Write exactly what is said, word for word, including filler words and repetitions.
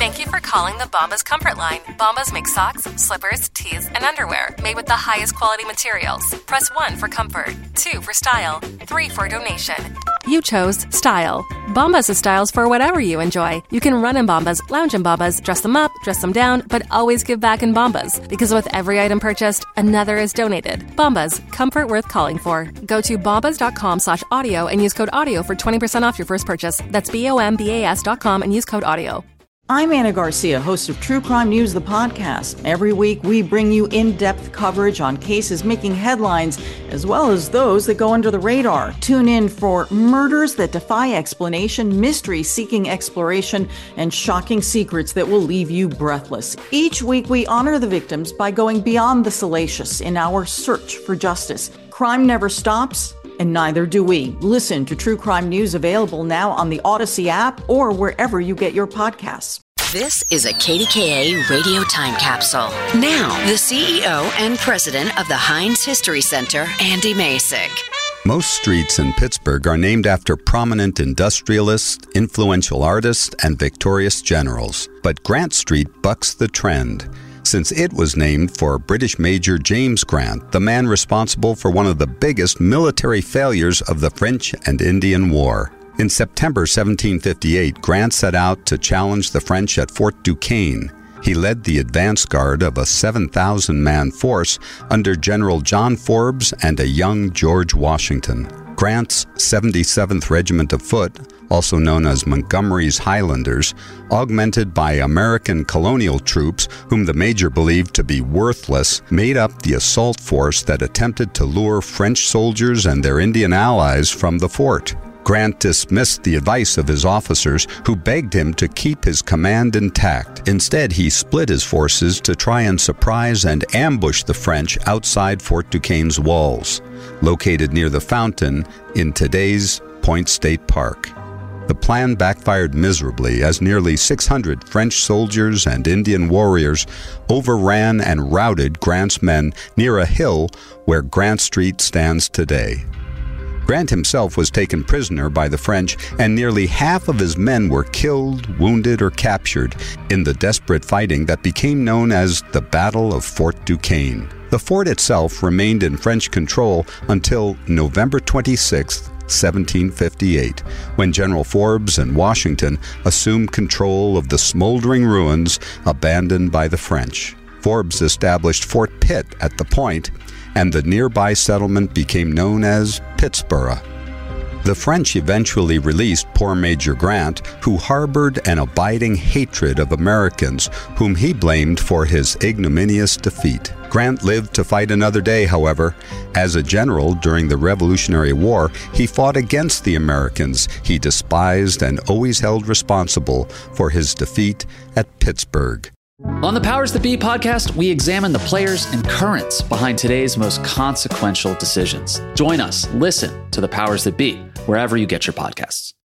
Thank you for calling the Bombas Comfort Line. Bombas make socks, slippers, tees, and underwear made with the highest quality materials. Press one for comfort, two for style, three for donation. You chose style. Bombas has styles for whatever you enjoy. You can run in Bombas, lounge in Bombas, dress them up, dress them down, but always give back in Bombas. Because with every item purchased, another is donated. Bombas, comfort worth calling for. Go to bombas.com slash audio and use code audio for twenty percent off your first purchase. That's B-O-M-B-A-S dot com and use code audio. I'm Anna Garcia, host of True Crime News, the podcast. Every week, we bring you in-depth coverage on cases making headlines, as well as those that go under the radar. Tune in for murders that defy explanation, mysteries seeking exploration, and shocking secrets that will leave you breathless. Each week, we honor the victims by going beyond the salacious in our search for justice. Crime never stops, and neither do we. Listen to True Crime News, available now on the Odyssey app or wherever you get your podcasts. This is a K D K A radio time capsule. Now, the C E O and president of the Heinz History Center, Andy Masek. Most streets in Pittsburgh are named after prominent industrialists, influential artists, and victorious generals. But Grant Street bucks the trend, since it was named for British Major James Grant, the man responsible for one of the biggest military failures of the French and Indian War. In September seventeen fifty-eight, Grant set out to challenge the French at Fort Duquesne. He led the advance guard of a seven thousand man force under General John Forbes and a young George Washington. Grant's seventy-seventh Regiment of Foot, also known as Montgomery's Highlanders, augmented by American colonial troops whom the major believed to be worthless, made up the assault force that attempted to lure French soldiers and their Indian allies from the fort. Grant dismissed the advice of his officers, who begged him to keep his command intact. Instead, he split his forces to try and surprise and ambush the French outside Fort Duquesne's walls, located near the fountain in today's Point State Park. The plan backfired miserably, as nearly six hundred French soldiers and Indian warriors overran and routed Grant's men near a hill where Grant Street stands today. Grant himself was taken prisoner by the French, and nearly half of his men were killed, wounded, or captured in the desperate fighting that became known as the Battle of Fort Duquesne. The fort itself remained in French control until November twenty-sixth, seventeen fifty-eight, when General Forbes and Washington assumed control of the smoldering ruins abandoned by the French. Forbes established Fort Pitt at the point, and the nearby settlement became known as Pittsburgh. The French eventually released poor Major Grant, who harbored an abiding hatred of Americans, whom he blamed for his ignominious defeat. Grant lived to fight another day, however. As a general during the Revolutionary War, he fought against the Americans he despised and always held responsible for his defeat at Pittsburgh. On the Powers That Be podcast, we examine the players and currents behind today's most consequential decisions. Join us. Listen to the Powers That Be wherever you get your podcasts.